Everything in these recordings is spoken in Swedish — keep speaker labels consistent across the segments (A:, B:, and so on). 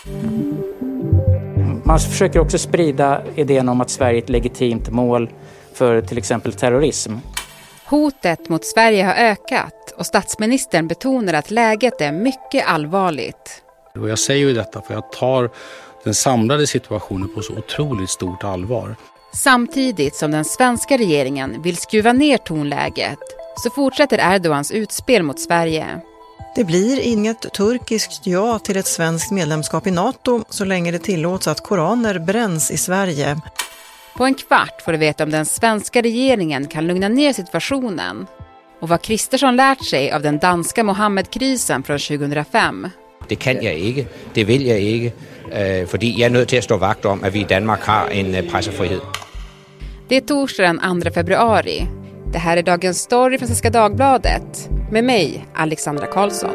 A: Man försöker också sprida idén om att Sverige är ett legitimt mål för till exempel terrorism.
B: Hotet mot Sverige har ökat och statsministern betonar att läget är mycket allvarligt.
C: Och jag säger ju detta för jag tar den samlade situationen på så otroligt stort allvar.
B: Samtidigt som den svenska regeringen vill skruva ner tonläget så fortsätter Erdogans utspel mot Sverige.
D: Det blir inget turkiskt ja till ett svenskt medlemskap i NATO så länge det tillåts att koraner bränns i Sverige.
B: På en kvart får du veta om den svenska regeringen kan lugna ner situationen och vad Kristersson lärt sig av den danska Mohammed-krisen från 2005.
E: Det kan jag inte, det vill jag inte, för jag är nöjd till att stå vakt om att vi i Danmark har en pressefrihet.
B: Det är torsdag den 2 februari. Det här är dagens story från Svenska Dagbladet med mig, Alexandra Karlsson.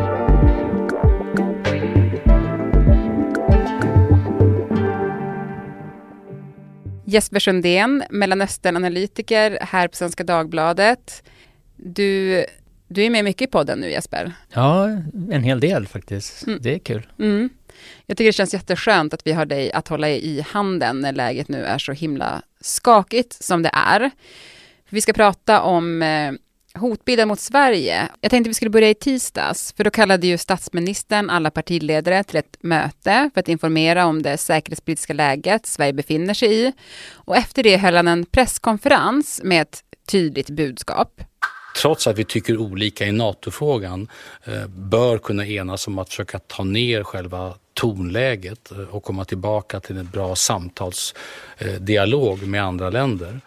B: Jesper Sundén, Mellanöstern-analytiker här på Svenska Dagbladet. Du är med mycket i podden nu, Jesper.
F: Ja, en hel del faktiskt. Det är kul.
B: Jag tycker det känns jätteskönt att vi har dig att hålla i handen när läget nu är så himla skakigt som det är. Vi ska prata om hotbilden mot Sverige. Jag tänkte vi skulle börja i tisdags, för då kallade ju statsministern alla partiledare till ett möte för att informera om det säkerhetspolitiska läget Sverige befinner sig i. Och efter det höll han en presskonferens med ett tydligt budskap.
C: Trots att vi tycker olika i NATO-frågan bör kunna enas om att försöka ta ner själva tonläget och komma tillbaka till en bra samtalsdialog med andra länder.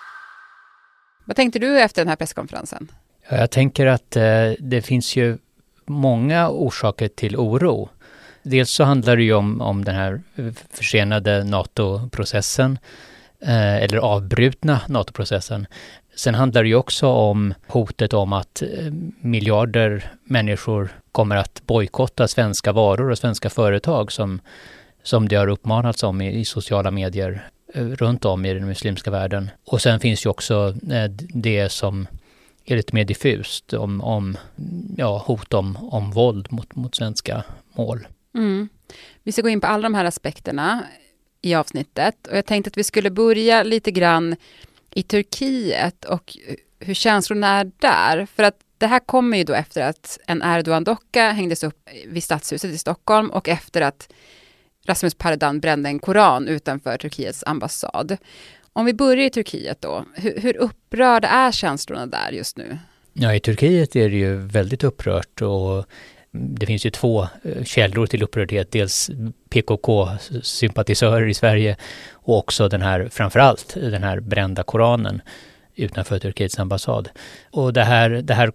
B: Vad tänkte du efter den här presskonferensen?
F: Jag tänker att det finns ju många orsaker till oro. Dels så handlar det ju om den här försenade NATO-processen eller avbrutna NATO-processen. Sen handlar det ju också om hotet om att miljarder människor kommer att bojkotta svenska varor och svenska företag som det har uppmanats om i sociala medier runt om i den muslimska världen. Och sen finns ju också det som är lite mer diffust om hot om våld mot svenska mål.
B: Vi ska gå in på alla de här aspekterna i avsnittet. Och jag tänkte att vi skulle börja lite grann i Turkiet och hur känslorna är där. För att det här kommer ju då efter att en Erdogan-docka hängdes upp vid Stadshuset i Stockholm och efter att Rasmus Paludan brände en koran utanför Turkiets ambassad. Om vi börjar i Turkiet då, hur upprörda är känslorna där just nu?
F: Ja, i Turkiet är det ju väldigt upprört och det finns ju två källor till upprördhet. Dels PKK-sympatisörer i Sverige och också framförallt den här brända koranen utanför Turkiets ambassad. Och det här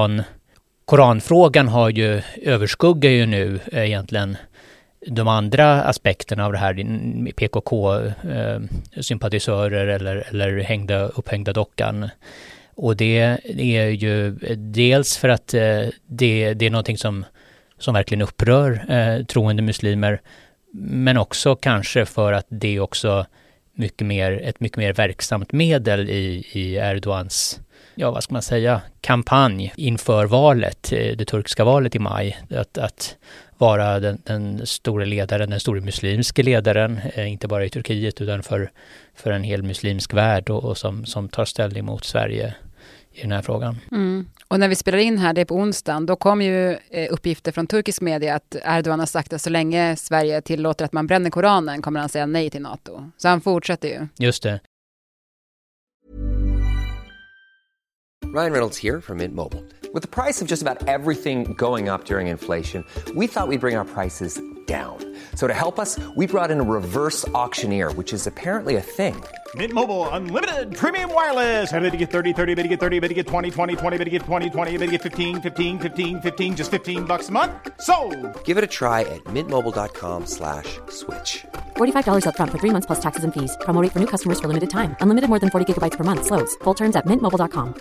F: koranfrågan har ju överskuggar ju nu egentligen de andra aspekterna av det här, PKK-sympatisörer eller upphängda dockan. Och det är ju dels för att det är någonting som verkligen upprör troende muslimer, men också kanske för att det är också ett mycket mer verksamt medel i Erdogans kampanj inför valet, det turkiska valet i maj, att vara den stora ledaren, den stora muslimske ledaren, inte bara i Turkiet utan för en hel muslimsk värld och som tar ställning mot Sverige i den här frågan.
B: Och när vi spelar in här, det är på onsdagen, då kom ju uppgifter från turkisk media att Erdogan har sagt att så länge Sverige tillåter att man bränner Koranen kommer han säga nej till NATO. Så han fortsätter ju.
F: Just det.
G: Ryan Reynolds here from Mint Mobile. With the price of just about everything going up during inflation, we thought we'd bring our prices down. So to help us, we brought in a reverse auctioneer, which is apparently a thing.
H: Mint Mobile Unlimited Premium Wireless. How to get 30, 30, bit to get 30, bit to get 20, 20, 20, bit to get 20, 20, bit to get 15, 15, 15, 15, just $15 a month? Sold! Give it a try at mintmobile.com/switch.
I: $45 up front for 3 months plus taxes and fees. Promo rate for new customers for limited time. Unlimited more than 40 gigabytes per month. Slows full terms at mintmobile.com.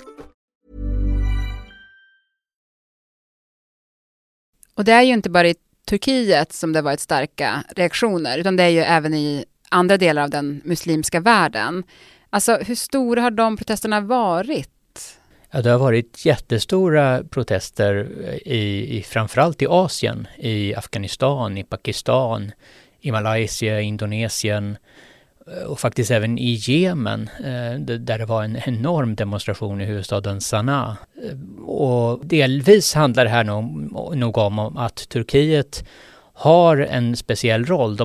B: Och det är ju inte bara i Turkiet som det varit starka reaktioner, utan det är ju även i andra delar av den muslimska världen. Alltså hur stora har de protesterna varit?
F: Ja, det har varit jättestora protester framförallt i Asien, i Afghanistan, i Pakistan, i Malaysia, Indonesien och faktiskt även i Jemen där det var en enorm demonstration i huvudstaden Sanaa. Och delvis handlar det här nog om att Turkiet har en speciell roll.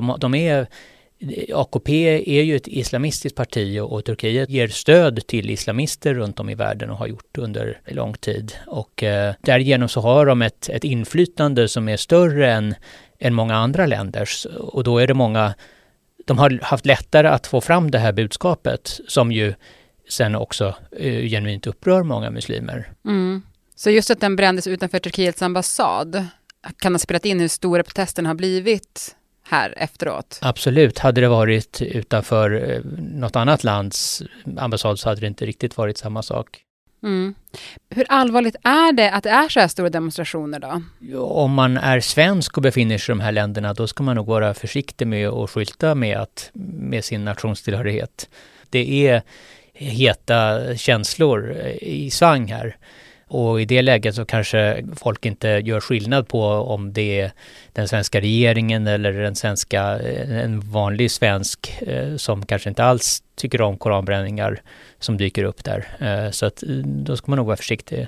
F: AKP är ju ett islamistiskt parti och Turkiet ger stöd till islamister runt om i världen och har gjort under lång tid. Och därigenom så har de ett inflytande som är större än många andra länders. Och då är det de har haft lättare att få fram det här budskapet som ju sen också genuint upprör många muslimer.
B: Mm. Så just att den brändes utanför Turkiets ambassad kan ha spelat in hur stora protesten har blivit här efteråt?
F: Absolut. Hade det varit utanför något annat lands ambassad så hade det inte riktigt varit samma sak.
B: Mm. Hur allvarligt är det att det är så här stora demonstrationer då?
F: Om man är svensk och befinner sig i de här länderna då ska man nog vara försiktig med att skylta med sin nationstillhörighet. Det är heta känslor i svang här. Och i det läget så kanske folk inte gör skillnad på om det är den svenska regeringen eller en vanlig svensk som kanske inte alls tycker om koranbränningar som dyker upp där. Så att då ska man nog vara försiktig.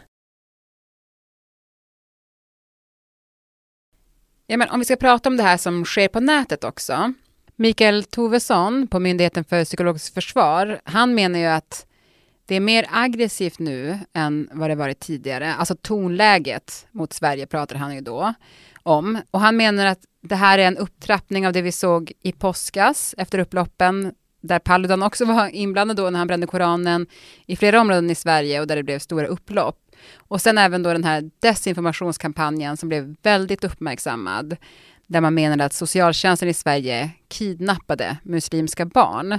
B: Ja, men om vi ska prata om det här som sker på nätet också. Mikael Tovesson på Myndigheten för psykologiskt försvar, han menar ju att det är mer aggressivt nu än vad det varit tidigare. Alltså tonläget mot Sverige pratar han ju då om. Och han menar att det här är en upptrappning av det vi såg i påskas efter upploppen. Där Paludan också var inblandad då när han brände Koranen i flera områden i Sverige och där det blev stora upplopp. Och sen även då den här desinformationskampanjen som blev väldigt uppmärksammad. Där man menade att socialtjänsten i Sverige kidnappade muslimska barn.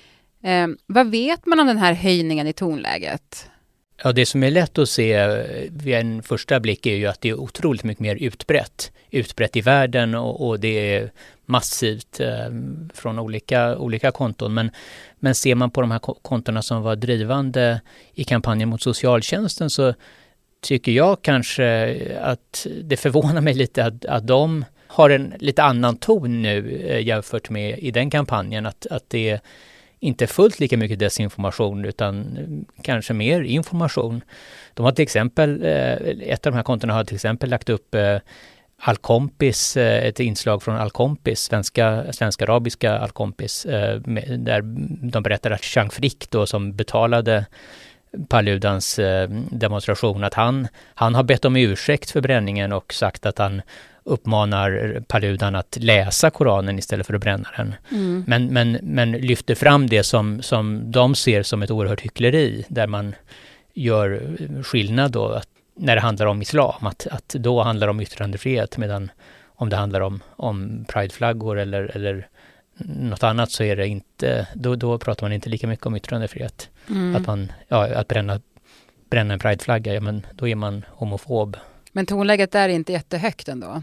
B: Vad vet man om den här höjningen i tonläget?
F: Ja, det som är lätt att se vid en första blick är ju att det är otroligt mycket mer utbrett i världen och det är massivt från olika konton. Men ser man på de här kontona som var drivande i kampanjen mot socialtjänsten så tycker jag kanske att det förvånar mig lite att de har en lite annan ton nu jämfört med i den kampanjen. Att det är inte fullt lika mycket desinformation utan kanske mer information. De har till exempel, ett av de här kontona har till exempel lagt upp Al-Kompis, ett inslag från Al-Kompis, svenska arabiska Al-Kompis, där de berättar att Chang Frick då som betalade Paludans demonstration att han har bett om ursäkt för bränningen och sagt att han uppmanar Paludan att läsa Koranen istället för att bränna den. Men lyfter fram det som de ser som ett oerhört hyckleri där man gör skillnad då att när det handlar om islam att då handlar det om yttrandefrihet medan om det handlar om prideflaggor eller något annat så är det inte då pratar man inte lika mycket om yttrandefrihet. Att bränna en prideflagga, men då är man homofob.
B: Men tonläget där är inte jättehögt ändå?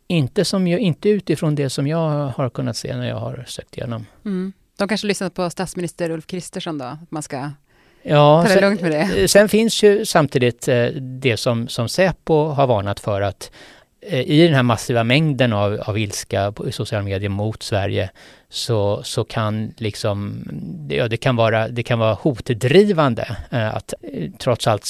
F: Inte utifrån det som jag har kunnat se när jag har sökt igenom.
B: De kanske lyssnat på statsminister Ulf Kristersson då? Att man ska ta det lugnt med det.
F: Sen finns ju samtidigt det som Säpo har varnat för att i den här massiva mängden av ilska i sociala medier mot Sverige så kan liksom det kan vara hotdrivande att trots allt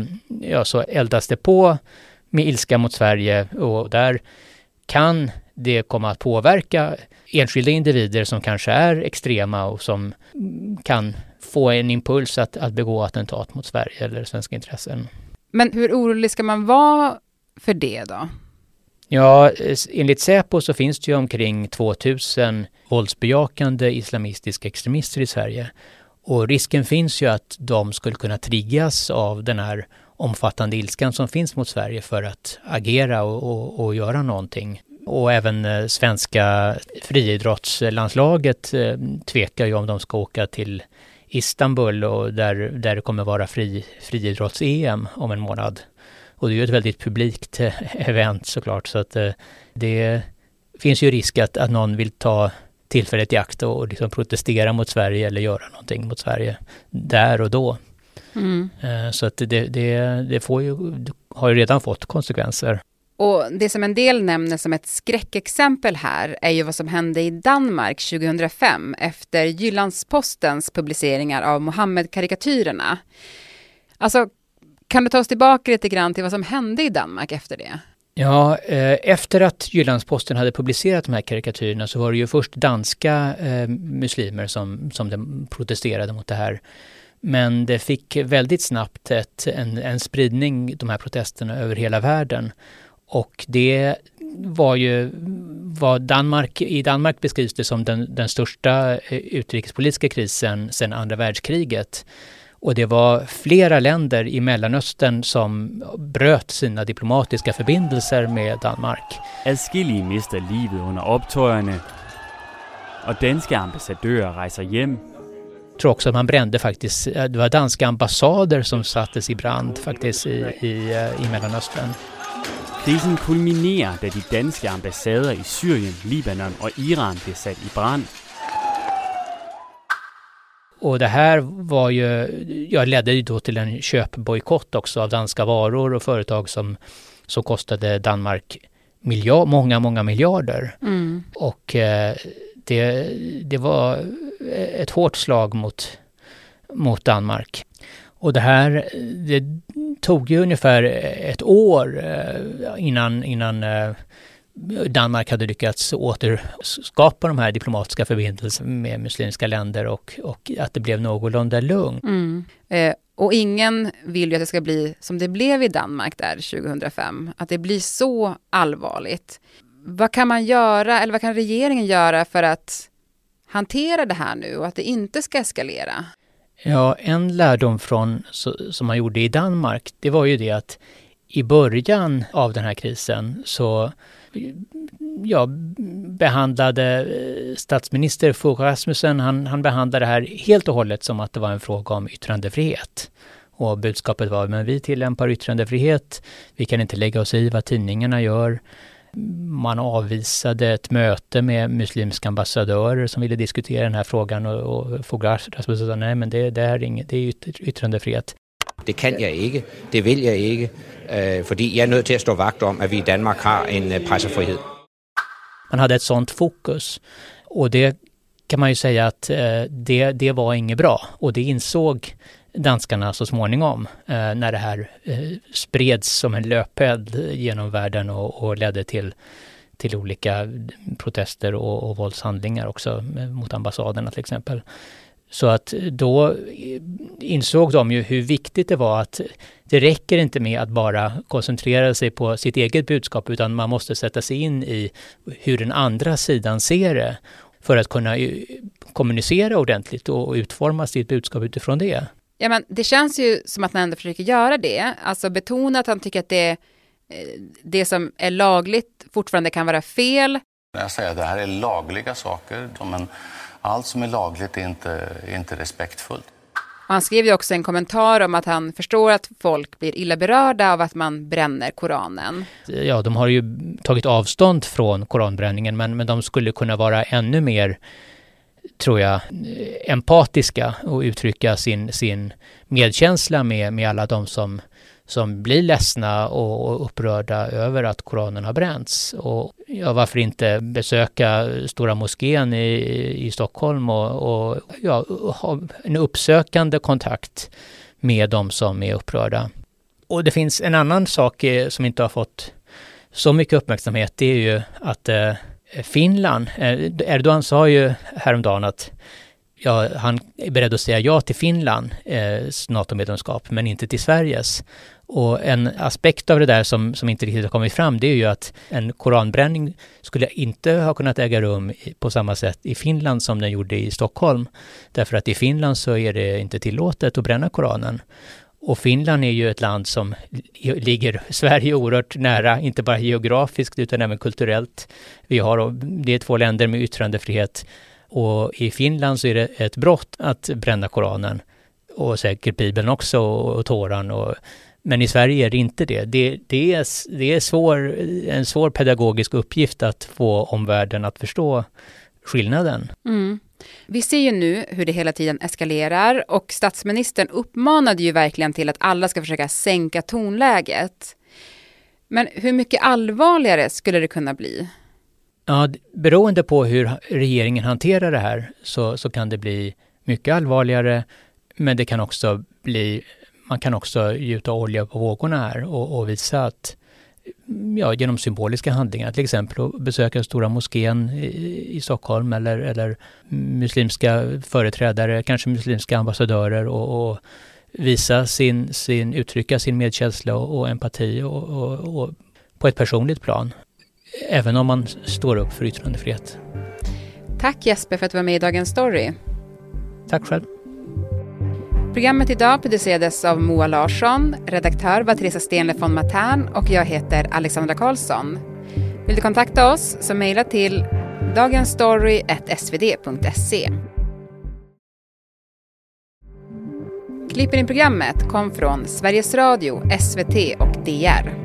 F: så eldas det på med ilska mot Sverige och där kan det komma att påverka enskilda individer som kanske är extrema och som kan få en impuls att begå attentat mot Sverige eller svenska intressen.
B: Men hur orolig ska man vara för det då?
F: Ja, enligt Säpo så finns det ju omkring 2000 våldsbejakande islamistiska extremister i Sverige. Och risken finns ju att de skulle kunna triggas av den här omfattande ilskan som finns mot Sverige för att agera och göra någonting. Och även svenska friidrottslandslaget tvekar ju om de ska åka till Istanbul och där det kommer vara friidrotts-EM om en månad. Och det är ju ett väldigt publikt event såklart så att det finns ju risk att någon vill ta tillfället i akt och liksom protestera mot Sverige eller göra någonting mot Sverige där och då. Så att det har ju redan fått konsekvenser.
B: Och det som en del nämner som ett skräckexempel här är ju vad som hände i Danmark 2005 efter Jyllandspostens publiceringar av Mohammed-karikatyrerna. Alltså, kan du ta oss tillbaka lite grann till vad som hände i Danmark efter det?
F: Ja, efter att Jyllandsposten hade publicerat de här karikatyrerna så var det ju först danska muslimer som protesterade mot det här. Men det fick väldigt snabbt en spridning, de här protesterna, över hela världen. Och det var ju vad i Danmark beskrivs det som den största utrikespolitiska krisen sedan andra världskriget. Och det var flera länder i Mellanöstern som bröt sina diplomatiska förbindelser med Danmark.
J: Adskillige mister livet under optøjerne, och danska ambassadører rejser hjem.
F: Jag tror också att man brände faktiskt, det var danska ambassader som sattes i brand faktiskt i Mellanöstern.
J: Krisen kulminerar da de danske ambassader i Syrien, Libanon och Iran blev satt i brand.
F: Och det här ledde ju då till en köpbojkott också av danska varor och företag som kostade Danmark många miljarder. Och det var ett hårt slag mot Danmark. Och det tog ju ungefär ett år innan Danmark hade lyckats återskapa de här diplomatiska förbindelserna med muslimska länder och att det blev någorlunda lugn.
B: Och ingen vill ju att det ska bli som det blev i Danmark där 2005. Att det blir så allvarligt. Vad kan man göra, eller vad kan regeringen göra för att hantera det här nu och att det inte ska eskalera?
F: Ja, en lärdom som man gjorde i Danmark, det var ju det att i början av den här krisen så behandlade statsminister Fogh Rasmussen, han behandlade det här helt och hållet som att det var en fråga om yttrandefrihet. Och budskapet var, men vi tillämpar yttrandefrihet, vi kan inte lägga oss i vad tidningarna gör. Man avvisade ett möte med muslimska ambassadörer som ville diskutera den här frågan och Fogh Rasmussen sa, nej men det är yttrandefrihet.
E: Det kan jag inte, det vill jag inte, fordi jag är nöjd till att stå vakt om att vi i Danmark har en pressefrihet.
F: Man hade ett sånt fokus och det kan man ju säga att det var inget bra, och det insåg danskarna så småningom när det här spreds som en löpeld genom världen och ledde till olika protester och våldshandlingar också mot ambassaderna till exempel. Så att då insåg de ju hur viktigt det var att det räcker inte med att bara koncentrera sig på sitt eget budskap, utan man måste sätta sig in i hur den andra sidan ser det för att kunna kommunicera ordentligt och utforma sitt budskap utifrån det.
B: Ja, men det känns ju som att han ändå försöker göra det. Alltså betona att han tycker att det som är lagligt fortfarande kan vara fel.
K: Jag säger att det här är lagliga saker, men allt som är lagligt är inte respektfullt.
B: Och han skrev ju också en kommentar om att han förstår att folk blir illa berörda av att man bränner Koranen.
F: Ja, de har ju tagit avstånd från koranbränningen, men de skulle kunna vara ännu mer, tror jag, empatiska och uttrycka sin medkänsla med alla de som blir ledsna och upprörda över att Koranen har bränts. Och varför inte besöka Stora moskén i Stockholm och ha en uppsökande kontakt med de som är upprörda. Och det finns en annan sak som inte har fått så mycket uppmärksamhet, det är ju att Finland, Erdogan sa ju häromdagen att han är beredd att säga ja till Finlands NATO-medlemskap men inte till Sveriges. Och en aspekt av det där som inte riktigt har kommit fram, det är ju att en koranbränning skulle inte ha kunnat äga rum på samma sätt i Finland som den gjorde i Stockholm. Därför att i Finland så är det inte tillåtet att bränna Koranen. Och Finland är ju ett land som ligger Sverige oerhört nära, inte bara geografiskt utan även kulturellt. Det är 2 länder med yttrandefrihet, och i Finland så är det ett brott att bränna Koranen och säkert Bibeln också och Toran. Men i Sverige är det inte det. Det är en svår pedagogisk uppgift att få omvärlden att förstå skillnaden.
B: Vi ser ju nu hur det hela tiden eskalerar och statsministern uppmanade ju verkligen till att alla ska försöka sänka tonläget. Men hur mycket allvarligare skulle det kunna bli?
F: Ja, beroende på hur regeringen hanterar det här så kan det bli mycket allvarligare, men det kan också bli, man kan också gjuta olja på vågorna här och visa att genom symboliska handlingar, till exempel att besöka Stora moskén i Stockholm eller muslimska företrädare, kanske muslimska ambassadörer och visa uttrycka sin medkänsla och empati och på ett personligt plan, även om man står upp för yttrandefrihet.
B: Tack Jesper för att du var med i Dagens Story.
F: Tack själv.
B: Programmet idag producerades av Moa Larsson, redaktör var Teresa Stenle von Matern och jag heter Alexandra Karlsson. Vill du kontakta oss så mejla till dagensstory@svd.se. Klippen i programmet kom från Sveriges Radio, SVT och DR.